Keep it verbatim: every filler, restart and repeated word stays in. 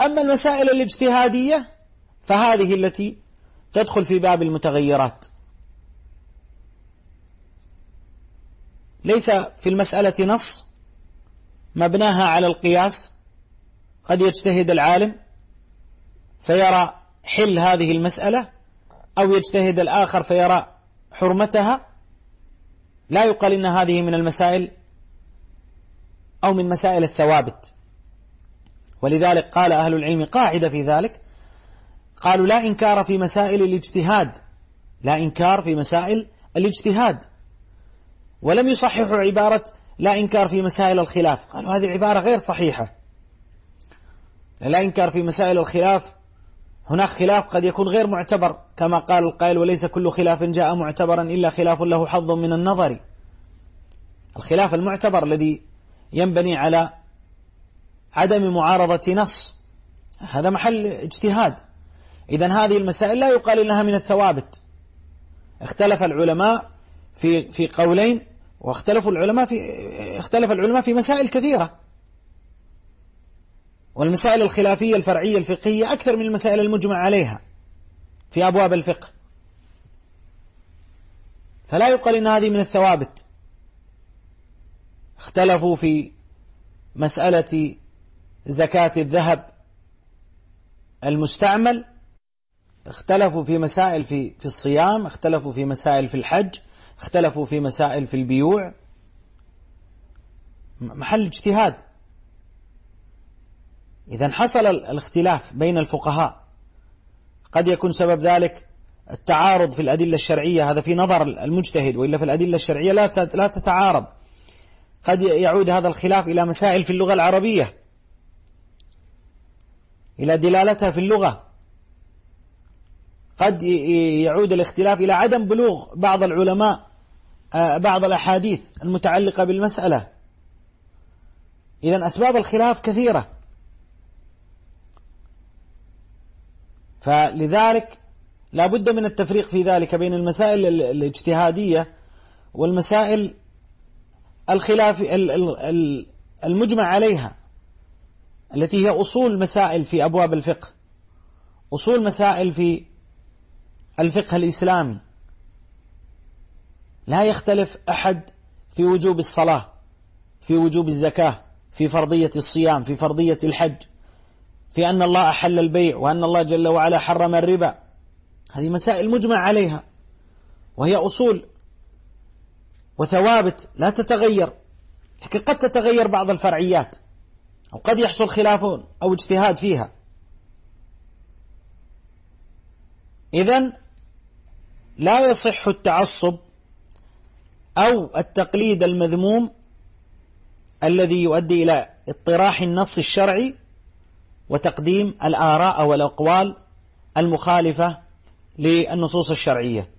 أما المسائل الاجتهادية فهذه التي تدخل في باب المتغيرات. ليس في المسألة نص مبناها على القياس، قد يجتهد العالم فيرى حل هذه المسألة، أو يجتهد الآخر فيرى حرمتها، لا يقال إن هذه من المسائل أو من مسائل الثوابت. ولذلك قال أهل العلم قاعدة في ذلك، قالوا لا إنكار في مسائل الاجتهاد، لا إنكار في مسائل الاجتهاد، ولم يصححوا عبارة لا إنكار في مسائل الخلاف، قالوا هذه العبارة غير صحيحة. لا إنكار في مسائل الخلاف، هناك خلاف قد يكون غير معتبر، كما قال القائل وليس كل خلاف جاء معتبرا إلا خلاف له حظ من النظر. الخلاف المعتبر الذي ينبني على عدم معارضة نص هذا محل اجتهاد. إذن هذه المسائل لا يقال إنها من الثوابت. اختلف العلماء في في قولين، واختلفوا العلماء في اختلف العلماء في مسائل كثيرة، والمسائل الخلافية الفرعية الفقهية أكثر من المسائل المجمع عليها في أبواب الفقه، فلا يقال إن هذه من الثوابت. اختلفوا في مسألة زكاة الذهب المستعمل، اختلفوا في مسائل في في الصيام، اختلفوا في مسائل في الحج، اختلفوا في مسائل في البيوع، محل اجتهاد. إذن حصل الاختلاف بين الفقهاء، قد يكون سبب ذلك التعارض في الأدلة الشرعية، هذا في نظر المجتهد، وإلا في الأدلة الشرعية لا لا تتعارض. قد يعود هذا الخلاف إلى مسائل في اللغة العربية، إلى دلالتها في اللغة. قد يعود الاختلاف إلى عدم بلوغ بعض العلماء بعض الأحاديث المتعلقة بالمسألة. إذن أسباب الخلاف كثيرة، فلذلك لا بد من التفريق في ذلك بين المسائل الاجتهادية والمسائل الخلاف المجمع عليها، التي هي أصول مسائل في أبواب الفقه، أصول مسائل في الفقه الإسلامي. لا يختلف أحد في وجوب الصلاة، في وجوب الزكاة، في فرضية الصيام، في فرضية الحج، في أن الله أحل البيع، وأن الله جل وعلا حرم الربا. هذه مسائل مجمع عليها، وهي أصول وثوابت لا تتغير، لكن قد تتغير بعض الفرعيات، أو قد يحصل خلاف أو اجتهاد فيها. إذن لا يصح التعصب أو التقليد المذموم الذي يؤدي إلى اطراح النص الشرعي وتقديم الآراء والأقوال المخالفة للنصوص الشرعية.